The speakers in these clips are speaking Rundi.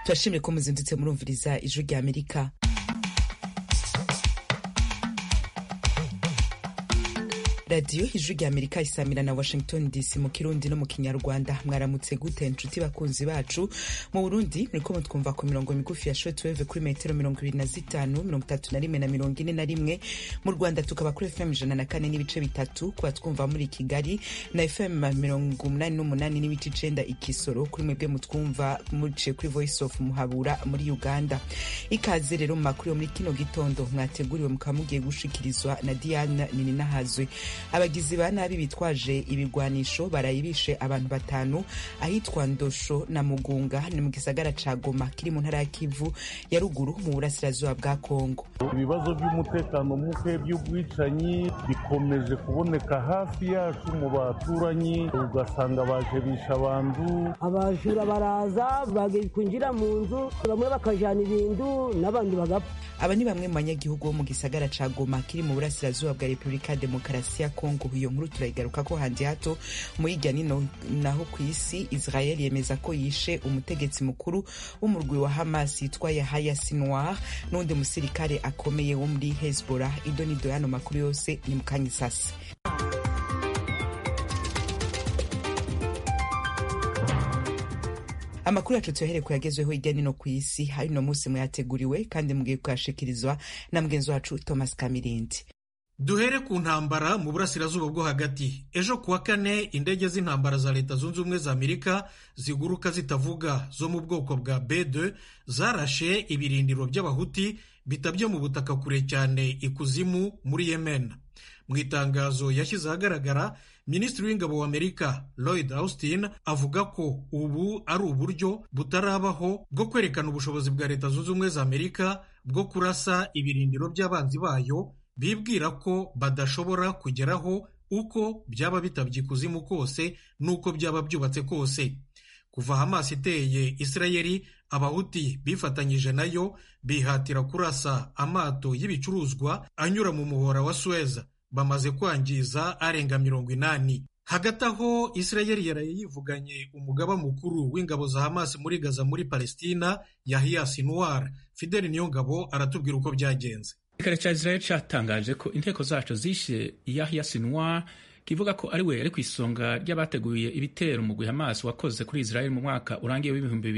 turashimye ko muzindutse murumviriza ijwi rya Amerika. Radio ijwi rya Amerika isamira na Washington DC mu Kirundi no mu Kinyarwanda. Mwaramutse gute nshuti bakunzi bacu? Mu Burundi muriko mutwumva ku mirongo migufi ya shortwave kuri metero 25, 31 na 41. Mu Rwanda tukaba kuri FM 104 n'ibice bitatu, kwa twumva muri Kigali na FM 88 n'ibice 9 Ikisoro, kuri mwebwe mutwumva muce kuri Voice of Muhabura muri Uganda. Ikaze rero mu makuru yo muri kino gitondo mwateguriwe mukamugiye gushikirizwa na Diane Nininahazwe. Abagizi ba nabi bitwaje ibigwanisho barayibishe abantu 5 ahitwa Ndosho na Mugunga ni mu gisagara ca Goma kiri mu ntara ya Kivu ya ruguru mu burasirazuba bwa Kongo. Ibibazo by'umutekano muke by'ubwicanyi bikomeje kuboneka hafi yacu mu baturanyi, ugasanga baje bisha abantu, abajura baraza bagikwinjira mu nzu, bamwe bakajana ibintu n'abandi bagapfa. Aba ni bamwe mu banyagihugu bo mu gisagara ca Goma kiri mu burasirazuba bwa Republika Demokarasi ya Kongo. Iyo nkuru turayigaruka ko handi hato mu hirya nino naho ku isi. Israel yemeza ko yishe umutegetsi mukuru w'umurwi wa Hamas yitwa Yahya Sinwar n'undi musirikare akomeye wo muri Hezbollah. Idonido yano makuru yose ni mukanyisasi. Amakuru yacu tuyahere kuyagezweho hirya nino ku isi. Hari no munsi mwateguriwe kandi mugiye kuyashikirizwa na mugenzi wacu Thomas Kamirindi. Duhere ku ntambara mu burasirazuba bwo hagati. Ejo kuwa kane indege z'intambara za Leta Zunze Ubumwe za Amerika ziguruka zitavuga zo mu bwoko bwa B2 zarashe ibirindiro by'abahuti bitabye mu butaka kure cyane ikuzimu muri Yemen. Mu itangazo yashyize ahagaragara, Minisitiri w'Ingabo wa Amerika Lloyd Austin avuga ko ubu ari uburyo butarabaho bwo kwerekana ubushobozi bwa Leta Zunze Ubumwe za Amerika bwo kurasa ibirindiro by'abanzi bayo bibwira ko badashobora kugeraho uko byaba bitabye ikuzimu kose n'uko byaba byubatse kose. Kuva Hamas iteye Isirayeli, abahuti bifatanyije nayo bihatira kurasa amato y'ibicuruzwa anyura mu muhora wa Suez, bamaze kwangiza arenga 80. Hagati aho Isirayeli yaraye yivuganye umugaba mukuru w'ingabo za Hamas muri Gaza muri Palestina, Yahya Sinwar. Fidel Niyongabo aratubwira uko byagenze. Igisirikare ca Israel catangaje ko inteko zaco zishe Yahya Sinwar, kivuga ko ari we yari kwisonga ry'abateguye ibitero umugwi Hamas wakoze kuri Israel mu mwaka urangiye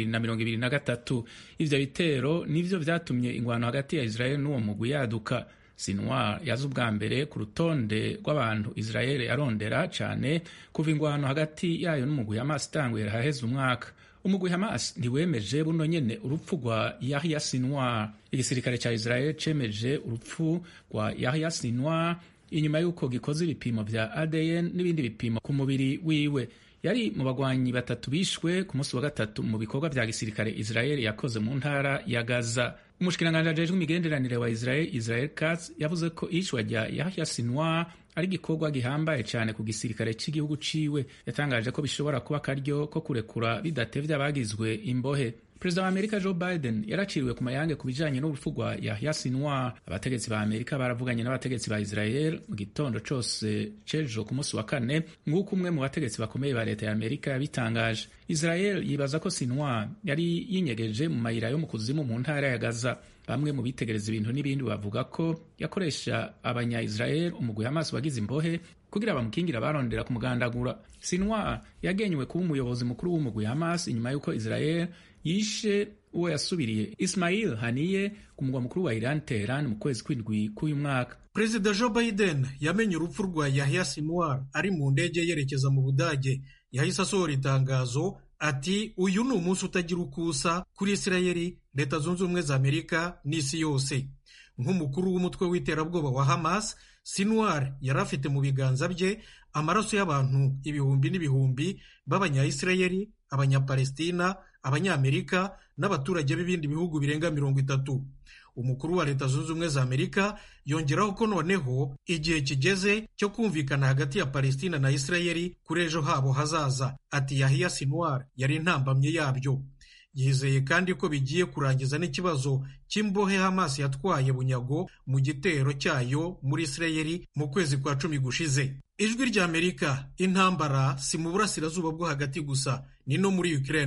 w'2023. Ivyo bitero nivyo vyatumye ingwano hagati ya Israel n'uwo mugwi yaduka. Sinwar yaje ubwa mbere ku rutonde rw'abantu Israel yarondera cane kuva ingwano hagati yayo n'umugwi Hamas itanguye haheze umwaka. Umugwi Hamas ntiwemeje buno nyene urupfu rwa Yahya Sinwar. Igisirikare ca Israel cemeje urupfu rwa Yahya Sinwar inyuma y'uko gikoze ibipimo vya ADN n'ibindi bipimo ku mubiri wiwe. Yari mu bagwanyi 3 bishwe ku munsi wa gatatu mu bikorwa vya gisirikare Israel yakoze mu ntara ya Gaza. Umushikiranganje ajejwe imigenderanire wa Israel Katz yavuze ko ishwa rya Yahya Sinwar ari gikorwa gihambaye cyane ku gisirikare cy'igihugu ciwe. Yatangaje ko bishobora kuba akaryo ko kurekura bidatevye abagizwe imbohe. Perezida wa Amerika Joe Biden yaraciriwe ku mayange ku bijanye n'urupfu rwa Yahya Sinwar. Abategetsi ba Amerika baravuganye n'abategetsi ba Israel mu gitondo cose cejo ku munsi wa kane, nk'uko umwe mu bategetsi bakomeye ba leta ya Amerika yabitangaje. Israel yibaza ko Sinwar yari yinyegeje mu mayira yo mu kuzimu mu ntara ya Gaza. Bamwe mu bitegereza ibintu n'ibindi bavuga ko yakoresha abanya-Israel umugwi Hamas wagize imbohe kugira bamukingira barondera kumugandagura. Sinwar yagenywe kuba umuyobozi mukuru w'umugwi Hamas inyuma y'uko Israel yishe uwo yasubiriye Ismail Haniyeh ku mugwa mukuru wa Iran Tehran mu kwezi kw'indwi k'uyu mwaka. Perezida Joe Biden yamenye urupfu rwa Yahya Sinwar ari mu ndege yerekeza mu Budage. Yahise asohora itangazo ati uyu ni umunsi utagira ukusa kuri Isirayeli, Leta Zunze Ubumwe za Amerika n'isi yose. Nk'umukuru w'umutwe w'iterabwoba wa Hamas, Sinwar yari afite mu biganza bye amaraso y'abantu ibihumbi n'ibihumbi b'abanya-Isirayeli, abanya-Palestina, abanyamerika n'abaturage b'ibindi bihugu birenga 30. Umukuru wa Leta Zunze Ubumwe za Amerika yongeraho ko noneho igihe kigeze cyo kumvikana hagati ya Palestina na Isirayeli kuri ejo habo hazaza. Ati Yahya Sinwar yari intambamye yabyo. Yizeye kandi ko bigiye kurangiza n'ikibazo cy'imbohe Hamas yatwaye bunyago mu gitero cyayo muri Isirayeli mu kwezi kwa 10 gushize. Ijwi rya Amerika, intambara si mu burasirazuba bwo hagati gusa, ni no muri Ukraine.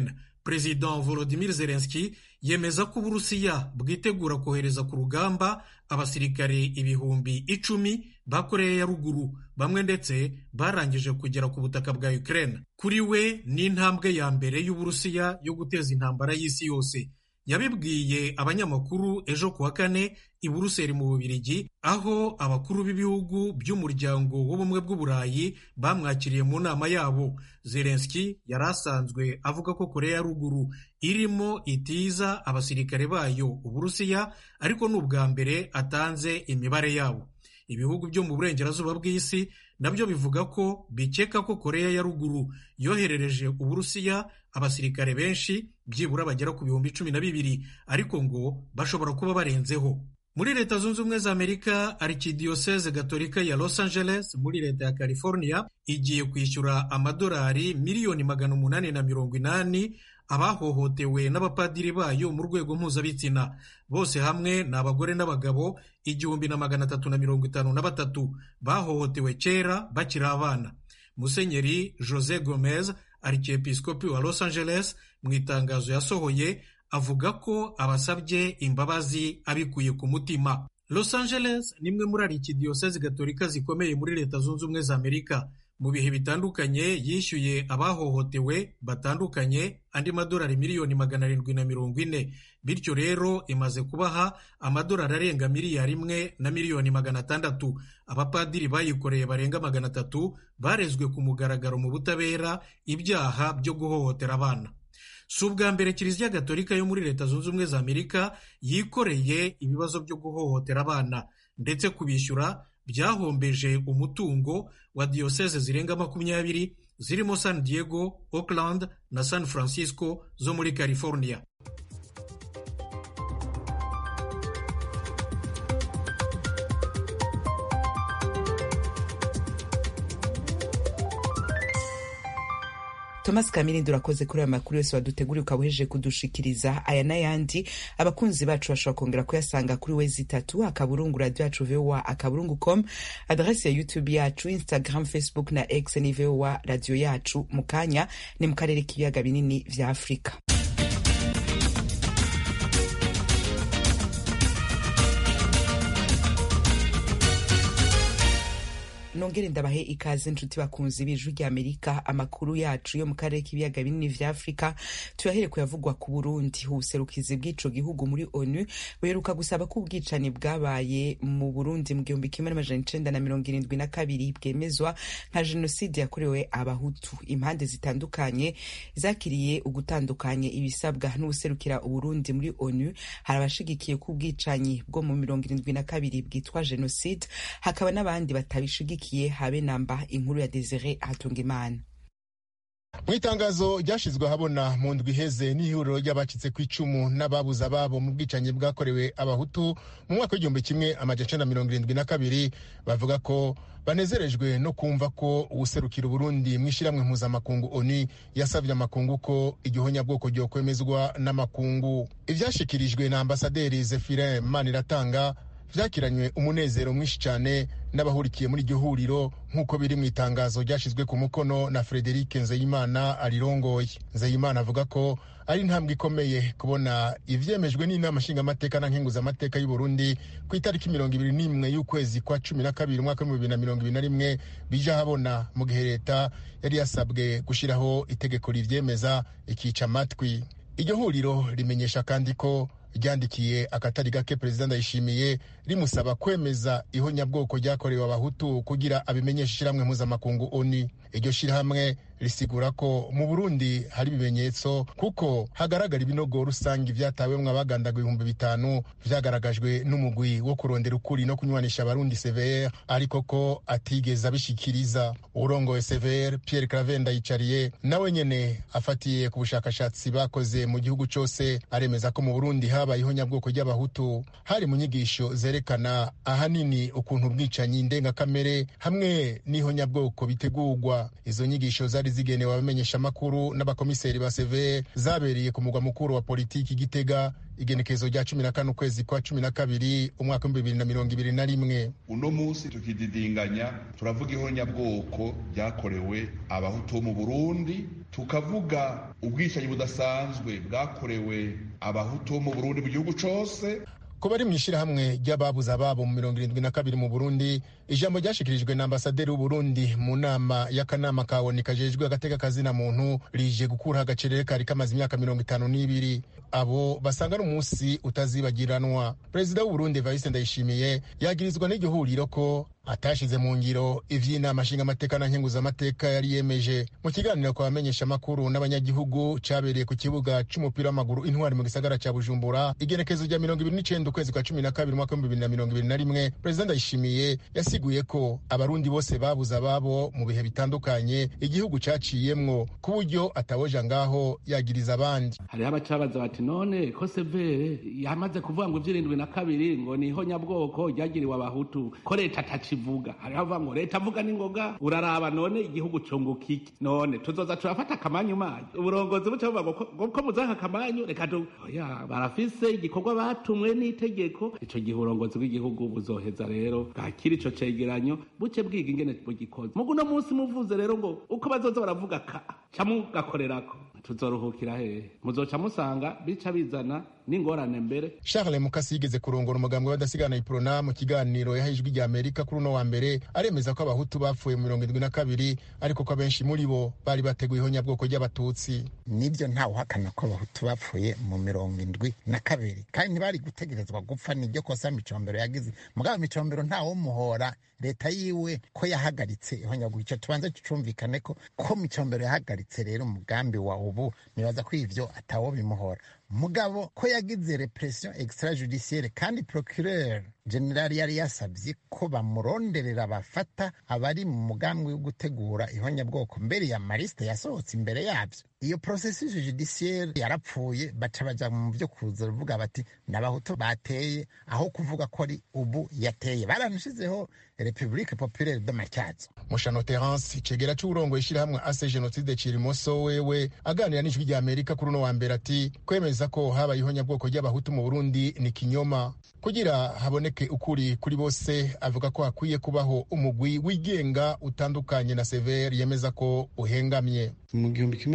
Perezida Volodymyr Zelensky yemeza ko Uburusiya bwitegura kohereza ku rugamba abasirikare 10,000 ba Koreya ya ruguru, bamwe ndetse barangije kugera ku butaka bwa Ukraine. Kuri we ni intambwe ya mbere y'Uburusiya yo guteza intambara y'isi yose. Yabibwiye abanyamakuru ejo kuwa kane i Buruseli mu Bubiligi, aho abakuru b'ibihugu by'umuryango w'ubumwe bw'Uburayi bamwakiriye mu nama yabo. Zelensky yari asanzwe avuga ko Koreya ya ruguru irimo itiza abasirikare bayo Uburusiya, ariko ni ubwa mbere atanze imibare yabo. Ibihugu byo mu burengerazuba bw'isi nabyo bivuga ko bikeka ko Koreya ya ruguru yoherereje Uburusiya abasirikare benshi, byibura bagera ku 12,000, ariko ngo bashobora kuba barenzeho. Muri Leta Zunze Ubumwe za Amerika, Archdiocese Gatolika ya Los Angeles muri leta ya California igiye kwishyura amadolari miliyoni 880 abahohotewe n'abapadiri bayo mu rwego mpuzabitsina. Bose hamwe ni abagore n'abagabo 1,353 bahohotewe kera bakiri abana. Musenyeri Jose Gomez, archiepiskopi wa Los Angeles, mu itangazo yasohoye avuga ko abasabye imbabazi abikuye ku mutima. Los Angeles ni imwe muri Archdiocese Gatolika zikomeye muri Leta Zunze Ubumwe za Amerika. Mu bihe bitandukanye yishyuye abahohotewe batandukanye andi madolari miliyoni 740. Bityo rero imaze kubaha amadolari arenga miliyari 1 na miliyoni 600. Abapadiri bayikoreye barenga 300 barezwe ku mugaragaro mu butabera ibyaha byo guhohotera abana. Si ubwa mbere Kiliziya Gatolika yo muri Leta Zunze Ubumwe za Amerika yikoreye ibibazo byo guhohotera abana, ndetse kubishyura byahombeje umutungo wa diyoseze zirenga 20 zirimo San Diego, Oakland na San Francisco zo muri California. Thomas Kamini urakoze kuri aya makuru yose waduteguriye ukabuhejeje kudushikiriza. Aya n'ayandi abakunzi bacu bashobora kongera kuyasanga kuri wezi3 akaburungu radio yacu voa.com, adresse ya YouTube yacu, Instagram, Facebook na X ni voa radio yacu. Mukanya ni mu karere k'ibiyaga binini vya Afrika. Nongere ndabahe ikaze nshuti bakunzi b'Ijwi ry'Amerika. Amakuru yacu yo mu karere k'ibiyaga binini vya Afrika tuyahere kuyavugwa ku Burundi. Ubuserukizi bw'ico gihugu muri ONU buheruka gusaba ko ubwicani bwabaye mu Burundi mu 1972 bwemezwa nka jenoside yakorewe abahutu. Impande zitandukanye zakiriye ugutandukanye ibisabwa n'ubuserukira Uburundi muri ONU. Hari abashigikiye ko ubwicanyi bwo mu 1972 bwitwa jenoside, hakaba n'abandi batabishigikiye habe namba. Inkuru ya Desire Hatungimana. Mu itangazo ryashizwe habona mu ndwi iheze n'ihuriro ry'abacitse ku icumu n'ababuze ababo mu bwicanyi bwakorewe abahutu mu mwaka w'1972 bavuga ko banezerejwe no kumva ko ubuserukira Burundi mw'ishiramwe mpuzamakungu ONU yasavye amakungu ko igihonyabwoko ryo kwemezwa n'amakungu. Ivyashikirijwe na ambasaderi Zephirin Maniratanga vyakiranywe umunezero mwinshi cyane n'abahurikiye muri iryo huriro, nk'uko biri mu itangazo ryashizwe ku mukono na Frederic Nzeyimana arirongoye. Nzeyimana avuga ko ari intambwe ikomeye kubona ivyemejwe n'inama nshingamateka na nkenguzamateka y'u Burundi ku itariki 21 y'ukwezi kwa 12 umwaka wa 2021 bija habona, mu gihe leta yari yasabwe gushiraho itegeko rivyemeza ikica amatwi. Iryo huriro rimenyesha kandi ko ryandikiye akatari gake Perezida Ndayishimiye rimusaba kwemeza ihonyabwoko ryakorewe abahutu kugira abimenyeshe ishiramwe mpuzamakungu ONU. Iryo shirahamwe risigura ko mu Burundi hari ibimenyetso kuko hagaragara ibinogo rusangi vyatawemwe abagandagwa 5,000 vyagaragajwe n'umugwi wo kurondera ukuri no kunywanisha abarundi CVR, ariko ko atigeze abishikiriza. Urongoye CVR Pierre Claver Ndayicariye nawe nyene afatiye ku bushakashatsi bakoze mu gihugu cyose aremeza ko mu Burundi habaye ihonyabwoko ry'abahutu hari mu nyigisho zere cerekana ahanini ukuntu ubwicanyi ndengakamere hamwe n'ihonyabwoko bitegurwa. Izo nyigisho zari zigenewe abamenyesha amakuru n'abakomiseri ba severe zabereye ku mugwa mukuru wa politiki Gitega igenekezo rya 14 ukwezi kwa 12 umwaka 2021. Uno munsi tukididinganya turavuga ihonyabwoko ryakorewe abahutu mu Burundi, tukavuga ubwicanyi budasanzwe bwakorewe abahutu mu Burundi mu gihugu cose. Ko bari mw'ishirahamwe ry'ababuze ababo mu 72 mu Burundi, ijambo ryashikirijwe na ambasaderi w'u Burundi mu nama y'akanama ka ONU kajejwe agateka kazina muntu rije gukura agacerere kari kamaze imyaka 52. Abo basanga ari umunsi utazibagiranwa. Perezida w'u Burundi Evariste Ndayishimiye yagirizwa n'iryo huriro ko atashize mu ngiro ivy'inama nshingamateka na nkenguzamateka yari yemeje. Mu kiganiro kwa bamenyesha amakuru n'abanyagihugu cabereye ku kibuga c'umupira w'amaguru Intwari mu gisagara ca Bujumbura igenekezo rya 29 ukwezi kwa 12 umwaka 2021, Perezida Ndayishimiye yasiguye ko abarundi bose babuze ababo mu bihe bitandukanye igihugu caciyemwo ku buryo atawoja ngaho yagiriza abandi. Hariho abacabaza bati none ko severe yamaze kuvuga ngo 72 ngo niho nyabwoko ryagiriwe abahutu ko leta tacivuga. Hariho avuga ngo leta avuga n'ingoga uraraba none igihugu cunguka iki, none tuzoza turafata akamanyu mayi uburongozi buca buvuga ko muzanka akamanyu reka oya barafise igikorwa batumwe n'itegeko. Ico gihe uburongozi bw'igihugu buzoheza rero bwakira ico cegeranyo buce bwiga ingene bugikoze. Mugu no munsi muvuze rero ngo uko bazoza baravuga camugakorerako tuzoruhukira hehe, muzoca musanga bica bizana n'ingorane mbere. Charles Mukasi yigeze kurongora umugambwe w'abadasigana Iprona mu kiganiro yahejwe rya Amerika kuri uno wa mbere aremeza ko abahutu bapfuye mu 72 ariko ko abenshi muri bo bari bateguye ihonyabwoko ry'abatutsi. Nibyo ntawe uhakana ko abahutu bapfuye mu 72 kandi ntibari gutegerezwa gupfa. Niryo kosa Micombero yagize, mugabo Micombero ntawo muhora leta yiwe ko yahagaritse ihonyabwoko. Ico tubanze tucumvikane ko Micombero yahagaritse rero umugambi wa ubu, nibaza ko ivyo atawo bimuhora. Mugabo ko yagize repression extrajudiciaire kandi procureur general yari yasabye ko bamuronderera bafata abari mu mugambi wo gutegura ihonyabwoko mbere ya mariste yasohotse imbere yabyo. Iyo processus judiciaire yarapfuye, baca baja mu byo kuza ruvuga bati n'abahutu bateye aho kuvuga ko ari ubu yateye. Baranishizeho République Populaire de Matyazo. Mushano Terence cegera c'urongo ishirahamwe Ase Genocide Cirimoso wewe aganira n'ijwi rya Amerika kuri uno wa mbere ati kwemeza ko habaye ihonyabwoko ry'abahutu mu Burundi ni kinyoma. Kugira haboneke ukuri kuri bose avuga ko hakwiye kubaho umugwi wigenga utandukanye na severe yemeza ko uhengamye. Mu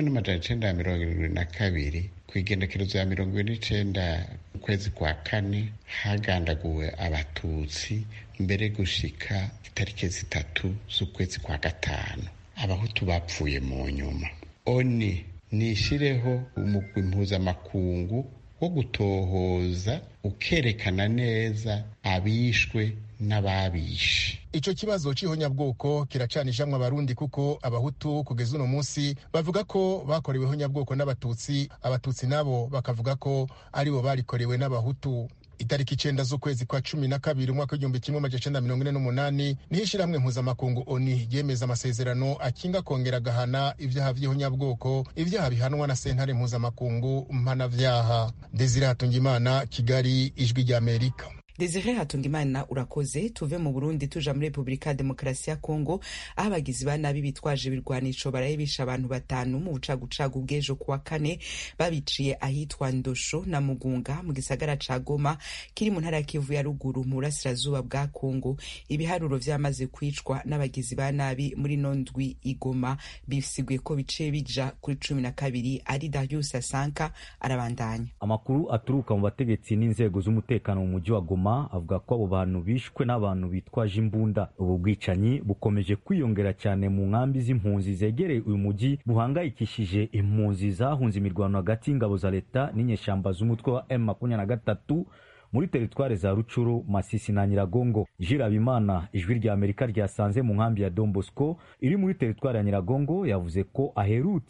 1972 kwigendekerezo ya 29 ukwezi kwa 4 hagandaguwe abatutsi mbere gushika itariki 3 z'ukwezi kwa 5. Abahutu bapfuye mu nyuma. Oni nishireho umugwi mpuzamakungu wo gutohoza ukerekana neza abishwe n'ababishe. Ico kibazo c'ihonyabwoko kiracanishamwe abarundi kuko abahutu kugeza uno munsi bavuga ko bakorewe ihonyabwoko n'abatutsi, abatutsi nabo bakavuga ko aribo barikorewe n'abahutu. Itariki 9 z'ukwezi kwa 12 umwaka w'1948 niho ishirahamwe mpuzamakungu ONU yemeza amasezerano akinga kongera gahana ivyaha vy'ihonyabwoko, ivyaha bihanwa na sentare mpuzamakungu mpanavyaha. Desire Hatungimana, Kigali, ijwi rya Amerika. Desire Hatungimana urakoze. Tuve mu Burundi tuja muri Republika ya Demokarasi ya Kongo aho abagizi ba nabi bitwaje ibirwanisho barayibisha abantu 5 mu bucagucagu bw'ejo kuwa 4 babiciye ahitwa Ndosho na Mugunga mu gisagara ca Goma kiri mu ntara ya Kivu ya ruguru mu burasirazuba bwa Kongo. Ibiharuro vyamaze kwicwa n'abagizi ba nabi muri nondwi igoma bifisiguye ko bice bija kuri 12. Ari Darius Asanka arabandanya. Amakuru aturuka mu bategetsi n'inzego z'umutekano mu mujyi wa Goma avuga ko abo bantu bishwe n'abantu bitwaje imbunda. Ubu bwicanyi bukomeje kwiyongera cyane mu nkambi z'impunzi zegereye uyu mujyi buhangayikishije impunzi zahunze imirwano hagati y'ingabo za leta n'inyeshamba z'umutwe wa M23 muri teritware za Rucuru, Masisi na Nyiragongo. Jirabimana, ijwi rya Amerika ryasanze mu nkambi ya Don Bosco iri muri teritware ya Nyiragongo, yavuze ko aherutse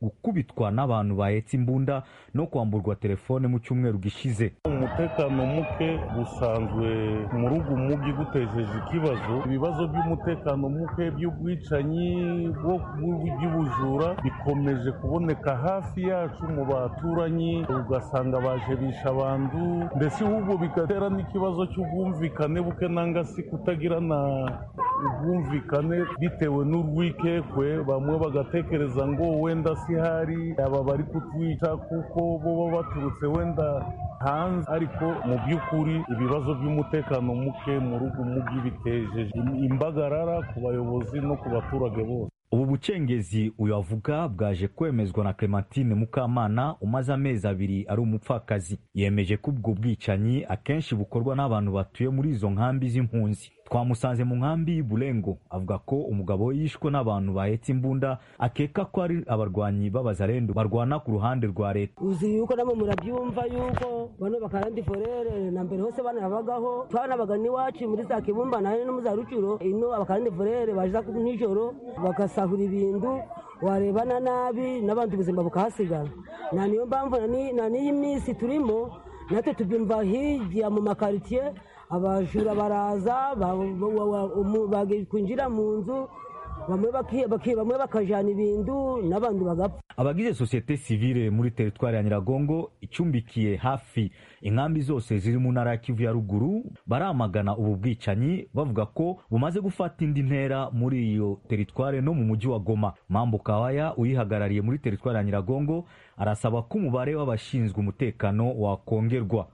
gukubitwa n'abantu bahetse imbunda no kwamburwa telefone mu cyumweru gishize. Umutekano muke busanzwe mu rugo mugi gutejeje ibibazo by'umutekano muke by'ubwicanyi by'ubujura bikomeje kuboneka hafi yacu mu baturanyi, ugasanga baje bisha abantu, mbese ahubwo bigatera n'ikibazo cy'ubwumvikane buke nanga si kutagirana ubwumvikane bitewe n'urwikekwe, bamwe bagatekereza ngo wenda si hari aba bari kutwica kuko bo baturutse wenda hanze, ariko mu by'ukuri ibibazo by'umutekano muke mu rugo mugi bitejeje imbagarara ku bayobozi no ku baturage bose. Ubu bucengezi uyu avuga bwaje kwemezwa na Clementine Mukamana umaze amezi 2 ari umupfakazi. Yemeje ko ubwo bwicanyi akenshi bukorwa n'abantu batuye muri izo nkambi z'impunzi. Twamusanze mu nkambi y'Ubulengo, avuga ko umugabo yishwe n'abantu bahetse imbunda, akeka ko ari abarwanyi b'abazalendo barwana ku ruhande rwa leta. Uzi yuko namwe murabyumva yuko bano bakarandi forere na mbere hose bana babagaho twanabagani wacu muri za Kibumba nayo no mu za Rucuro, ino abakarandi forere baje ku nijoro bagasahura ibintu warebana nabi n'abandi ubuzima bukahasigara. Na niyo mpamvu na niyi minsi turimo natwe tubyumva hirya mu makaritiye abajura baraza kwinjira mu nzu, bamwe bakajana ibintu n'abandi bagapfa. Abagize societe civile muri teritwari ya Nyiragongo icumbikiye hafi inkambi zose ziri mu ntara ya Kivu ya ruguru baramagana ubu bwicanyi, bavuga ko bumaze gufata indi ntera muri iyo teritwari no mu mujyi wa Goma. Mambo Kawaya uyihagarariye muri teritwari ya Nyiragongo arasaba ko umubare w'abashinzwe umutekano wakongerwa.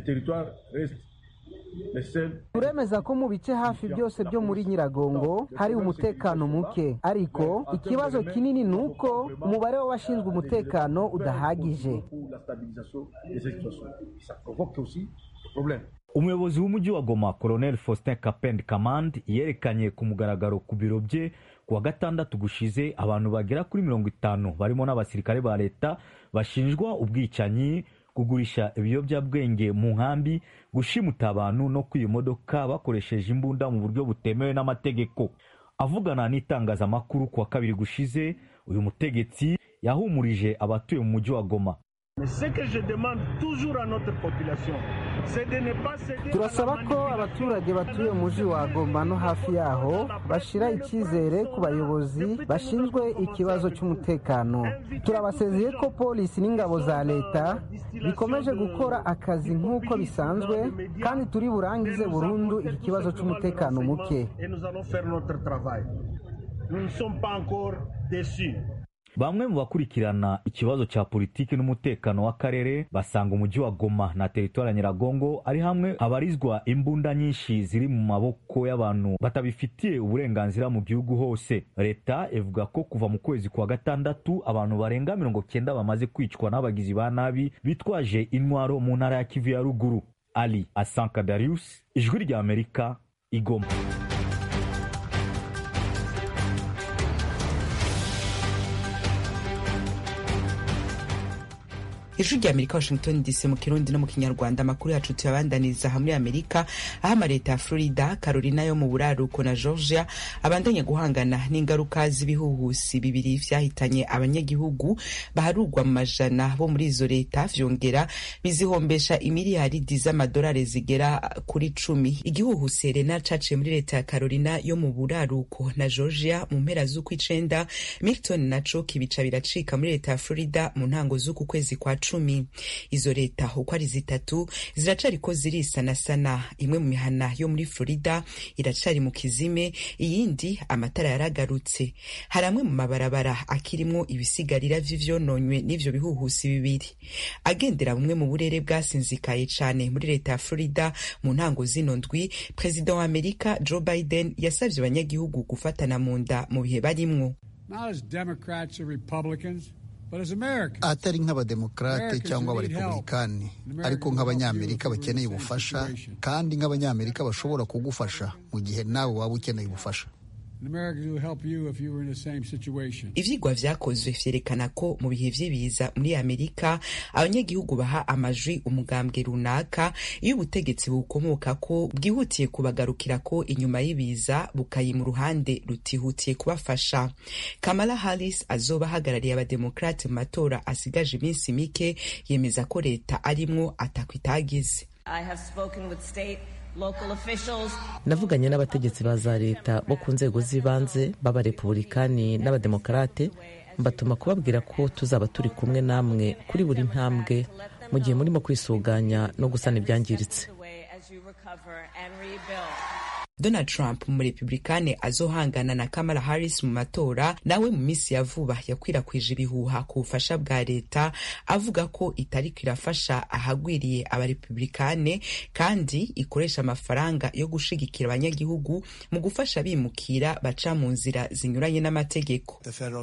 Turemeza ko mu bice hafi byose byo muri Nyiragongo hari umutekano muke, ariko ikibazo kinini nuko umubare w'abashinzwe umutekano udahagije. Umuyobozi w'umujyi wa Goma Colonel Faustin Kapend Command yerekanye ku mugaragaro ku biro bye kuwa gatandatu gushize abantu bagera kuri 50 barimo n'abasirikare ba leta bashinjwa ubwicanyi, kugurisha ibiyobyabwenge mu nkambi, gushimuta abantu no kwiba imodoka bakoresheje imbunda mu buryo butemewe n'amategeko. Avugana n'itangazamakuru kuwa kabiri gushize, uyu mutegetsi yahumurije abatuye mu mujyi wa Goma. Turasaba ko abaturage batuye mu mujyi wa Goma no hafi yaho bashira icyizere ku bayobozi bashinzwe ikibazo cy'umutekano. Turabasezeye ko polisi n'ingabo za leta bikomeje gukora akazi nk'uko bisanzwe, kandi turi burangize burundu iki kibazo cy'umutekano muke. Bamwe mu bakurikirana ikibazo cya politiki n'umutekano w'akarere basanga umujyi wa Goma na teritwari ya Nyiragongo ari hamwe habarizwa imbunda nyinshi ziri mu maboko y'abantu batabifitiye uburenganzira mu gihugu hose. Leta ivuga ko kuva mu kwezi kwa gatandatu abantu barenga 90 bamaze kwicwa n'abagizi ba nabi bitwaje intwaro mu ntara ya Kivu ya ruguru. Ali Asanka Darius, Ijwi rya Amerika, Igoma. Ijwi rya Amerika, Washington DC, mu Kirundi no mu Kinyarwanda. Amakuru yacu tuyabandaniza hamwe muri Amerika, aho amaleta ya Florida, Carolina yo mu buraruko na Georgia abandanya guhangana n'ingaruka z'ibihuhusi bibiri vyahitanye abanyagihugu baharugwa mu majana bo muri izo leta, vyongera bizihombesha imiliyaridi z'amadolari zigera kuri 10. Igihuhusi Elena caciye muri leta ya Carolina yo mu buraruko na Georgia mu mpera z'ukw'icenda. Milton naco kibica biracika muri leta ya Florida mu ntango z'uku kwezi kwa 10. Izo leta uko ari zitatu ziracariko zirisanasana. Imwe mu mihana yo muri Florida iracari mu kizime, iyindi amatara yaragarutse. Hari amwe mu mabarabara akirimwo ibisigarira vy'ivyononywe n'ivyo bihuhusi bibiri. Agendera bumwe mu burere bwasinzikaye cane muri leta ya Florida mu ntango zino ndwi, President wa Amerika Joe Biden yasavye abanyagihugu gufatana mu nda mu bihe barimwo. Atari nk'abademokarate cyangwa abarepublikani, ariko nk'abanyamerika bakeneye ubufasha, kandi nk'abanyamerika bashobora kugufasha mu gihe nawe waba ukeneye ubufasha. ivyigwa vyakozwe vyerekana ko mu bihe vy'ibiza muri Amerika abanyagihugu baha amajwi umugambwe runaka iyo ubutegetsi bukomoka ko bwihutiye kubagarukira ko inyuma y'ibiza bukayima uruhande rutihutiye kubafasha. Kamala Harris azoba ahagarariye abademokrate mu matora asigaje iminsi mike yemeza ko leta arimwo atakwitagize. Navuganye n'abategetsi ba za leta bo ku nzego z'ibanze b'abarepublikani n'abademokarate mbatuma kubabwira ko tuzaba turi kumwe namwe kuri buri ntambwe mu gihe murimo kwisuganya no gusana ibyangiritse. Donald Trump mu Republikani azohangana na Kamala Harris mu matora nawe mu misi ya vuba yakwirakwije ibihuha ku bufasha bwa leta avuga ko itariko irafasha ahagwiriye abarepublikane kandi ikoresha amafaranga yo gushigikira abanyagihugu mu gufasha bimukira baca mu nzira zinyuranye n'amategeko.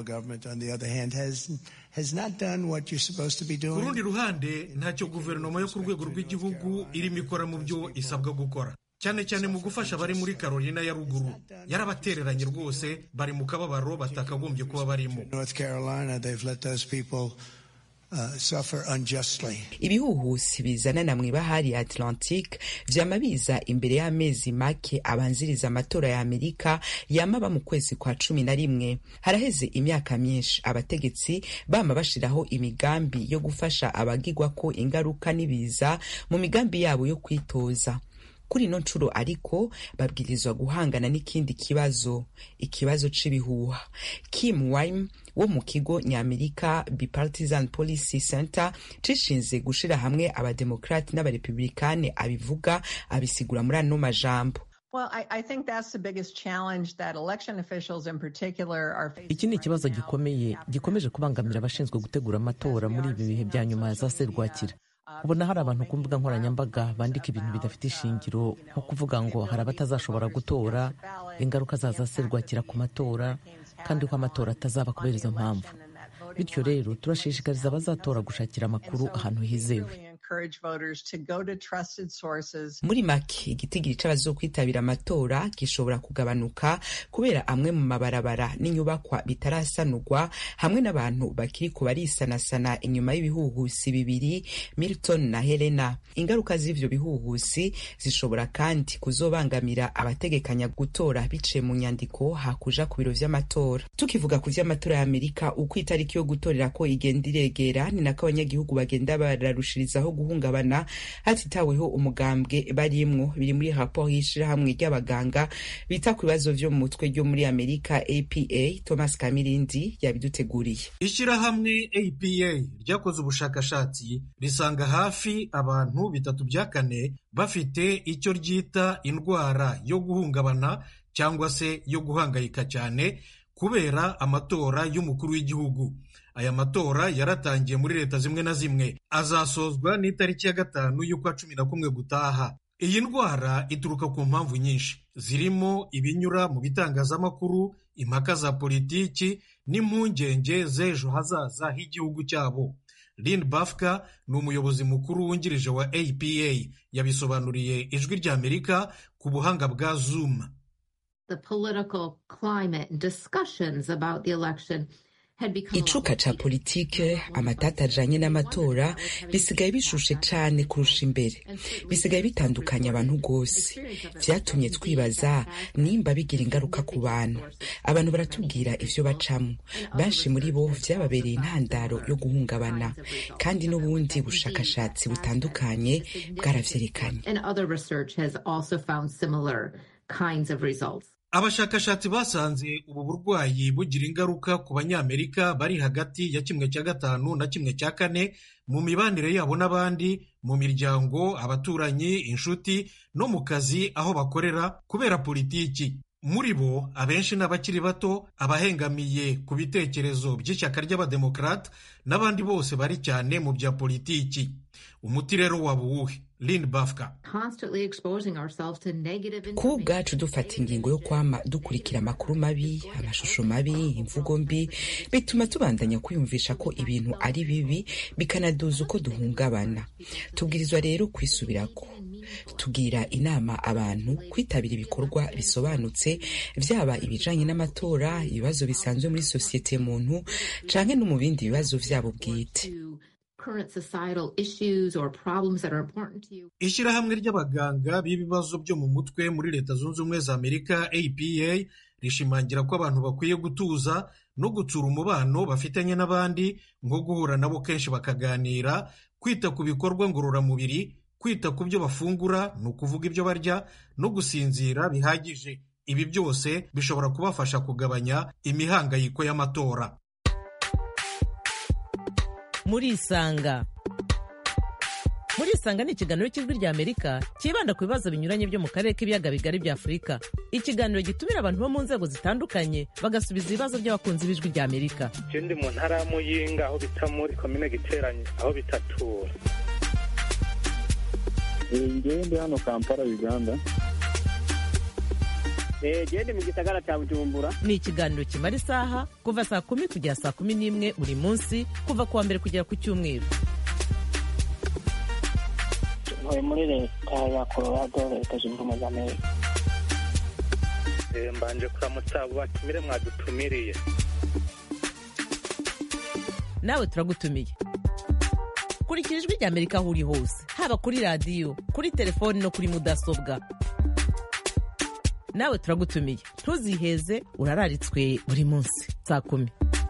Ku rundi ruhande ntacyo guverinoma yo ku rwego rw'igihugu irimo ikora mu byo isabwa gukora, cyane cyane mu gufasha abari muri Carolina ya ruguru. Yarabatereranye rwose, bari mu kababaro batakagombye kuba barimo. Ibihuhusi bizanana mw'ibahari ya Atlantique vyama biza imbere y'amezi make abanziriza amatora ya Amerika yamaba mu kwezi kwa 11. Haraheze imyaka myinshi abategetsi bama bashiraho imigambi yo gufasha abagirwa ko ingaruka n'ibiza mu migambi yabo yo kwitoza. Kuri ino ncuro ariko babwirizwa guhangana n'ikindi ikibazo c'ibihuha. Kim Wyme wo mu kigo Nyamerika Bipartisan Policy Center cishinze gushira hamwe abademokrati n'abarepublikani abivuga abisigura muri ano majambo. Iki ni ikibazo gikomeye gikomeje kubangamira abashinzwe gutegura amatora muri ibi bihe bya nyuma ya za serwakira. Ubona hari abantu ku mbuga nkoranyambaga bandika ibintu bidafite ishingiro nko kuvuga ngo hari abatazashobora gutora, ingaruka zaza serwakira ku matora kandi ko amatora atazaba kubera izo mpamvu. Bityo rero turashishikariza abazatora gushakira amakuru ahantu hizewe. Muri make igitigiri c'abazokwitabira amatora gishobora kugabanuka kubera amwe mu mabarabara n'inyubakwa bitarasanurwa hamwe n'abantu bakiri ku barisanasana inyuma y'ibihuhusi bibiri Milton na Helena. Ingaruka z'ivyo bihuhusi zishobora kandi kuzobangamira abategekanya gutora biciye mu nyandiko hakuja ku biro vy'amatora. Tukivuga ku vy'amatora ya Amerika uko itariki yo gutorera ko igenda iregera ni nako abanyagihugu bagenda bararushirizaho guhungabana hatitaweho umugambwe barimwo. Biri muri rapport y'ishirahamwe ry'abaganga bita ku bibazo vyo mu mutwe ryo muri Amerika APA. Thomas Kamirindi yabiduteguriye. Ishirahamwe APA ryakoze ubushakashatsi risanga hafi abantu 3/4 bafite icyo ryita indwara yo guhungabana cyangwa se yo guhangayika cyane kubera amatora y'umukuru w'igihugu. Aya matora yaratangiye muri leta zimwe na zimwe, azasozwa n'itariki ya 5 y'ukwa 11 gutaha. Iyi ndwara ituruka ku mpamvu nyinshi zirimo ibinyura mu bitangazamakuru, impaka za politiki n'impungenge z'ejo hazaza h'igihugu cyabo. Lynn Bafka ni umuyobozi mukuru wungirije wa APA, yabisobanuriye Ijwi ry'Amerika ku buhanga bwa Zoom. The political climate and discussions about the election icuka ca politike, amatata ajanye n'amatora bisigaye bishushe cane kurusha imbere, bisigaye bitandukanya abantu gose. Vyatumye twibaza nimba bigira ingaruka ku bantu. Abantu baratubwira ivyo bacamwo, benshi muri bo vyababereye intandaro yo guhungabana, kandi n'ubundi bushakashatsi butandukanye bwaravyerekanye. Abashakashatsi basanze ubu burwayi bugira ingaruka ku banyamerika bari hagati ya 1/5 na 1/4 mu mibanire yabo n'abandi, mu miryango, abaturanyi, inshuti no mu kazi aho bakorera kubera politiki. Muri bo abenshi n'abakiri bato, abahengamiye ku bitekerezo by'ishyaka ry'abademokrate n'abandi bose bari cyane mu bya politiki. Umuti rero waba uwuhe? Lynn Bafka: ku bwacu dufata ingingo yo kwama dukurikira amakuru mabi, amashusho mabi, imvugo mbi, bituma tubandanya kwiyumvisha ko ibintu ari bibi, bikanaduza uko duhungabana. Tubwirizwa rero kwisubirako. tugira inama abantu kwitabira ibikorwa bisobanutse, vyaba ibijanye n'amatora, ibibazo bisanzwe muri sosiyete muntu, canke no mu bindi bibazo vyabo bwite. Ishirahamwe ry'abaganga b'ibibazo byo mu mutwe muri Leta Zunze Ubumwe za Amerika APA rishimangira ko abantu bakwiye gutuza no gutsura umubano bafitanye n'abandi, nko guhura nabo kenshi bakaganira, kwita ku bikorwa ngororamubiri, kwita ku byo bafungura, ni ukuvuga ibyo barya, no gusinzira bihagije. Ibi byose bishobora kubafasha kugabanya imihangayiko y'amatora. Murisanga ni ikiganiro cy'Ijwi ry'Amerika kibanda ku bibazo binyuranye byo mu karere k'ibiyaga bigari bya Afurika. Ikiganiro gitumira abantu bo mu nzego zitandukanye bagasubiza ibibazo by'abakunzi b'Ijwi ry'Amerika. Ndi mu ntara ya Muyinga, aho bita muri komine Giteranyi, aho bita Tura. Ndi hano Kampala, Uganda. Ndi mu gisagara cya Bujumbura. Ni ikiganiro kimara isaha kuva saa 10 kugera saa 11 buri munsi, kuva kuwa mbere kugera ku Cyumweru. Muri Leta ya Colorado, Leta Zunze Ubumwe za Amerika. Mbanje kuramutsa abo batumire mwadutumiriye. Nawe turagutumiye. Kurikira Ijwi ry'Amerika aho uri hose, haba kuri radiyo, kuri telefoni no kuri mudasobwa. Nawe turagutumiye, ntuziheze, urararitswe buri munsi saa 10.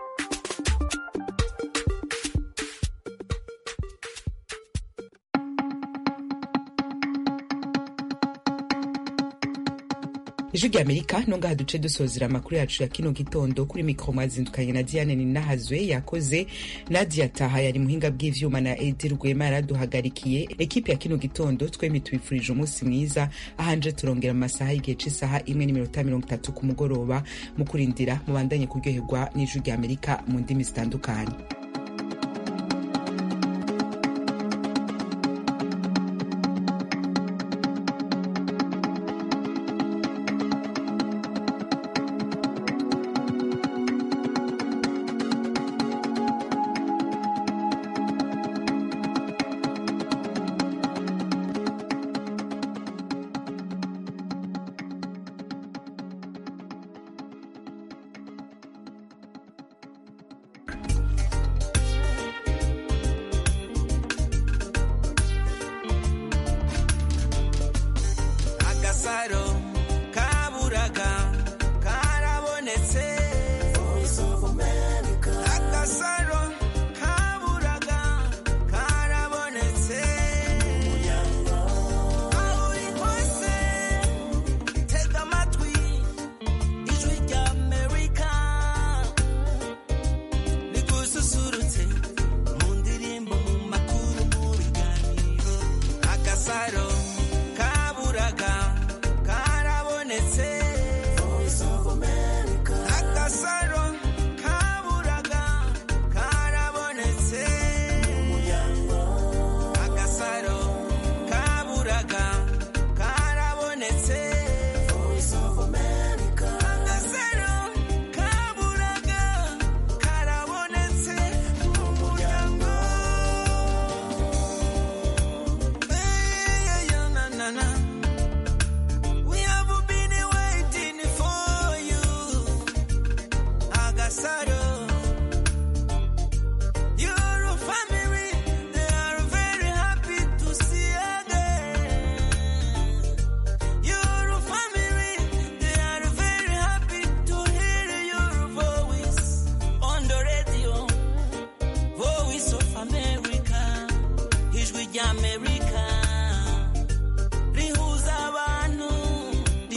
Ijwi ry'Amerika nongaha duce dusozera amakuru yacu ya kino gitondo. Kuri mikro mwazindukanye na Diane Ninahazwe, yakoze Nadia Taha yari muhinga bw'ivyuma, na Edi Rwema yaraduhagarikiye. Ekipe ya kino gitondo twembi tubifurije umunsi mwiza, ahanje turongera mu masaha y'igihe c'isaha 1:30 ku mugoroba. Mu kurindira mubandanye kuryoherwa n'Ijwi ry'Amerika mu ndimi zitandukanye.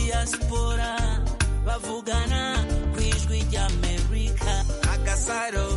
Bavugana ku Ijwi ry'Amerika. Agasaro